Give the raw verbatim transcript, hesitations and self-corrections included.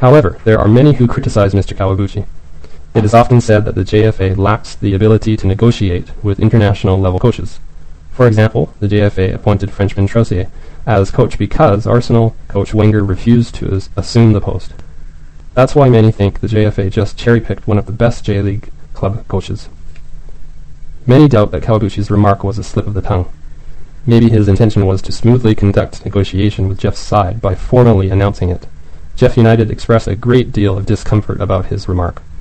However, there are many who criticize Mister Kawaguchi. It is often said that the J F A lacks the ability to negotiate with international-level coaches. For example, the J F A appointed Frenchman Troussier as coach because Arsenal coach Wenger refused to as- assume the post. That's why many think the J F A just cherry-picked one of the best J-League club coaches. Many doubt that Kawaguchi's remark was a slip of the tongue. Maybe his intention was to smoothly conduct negotiation with Jeff's side by formally announcing it. Jeff United expressed a great deal of discomfort about his remark.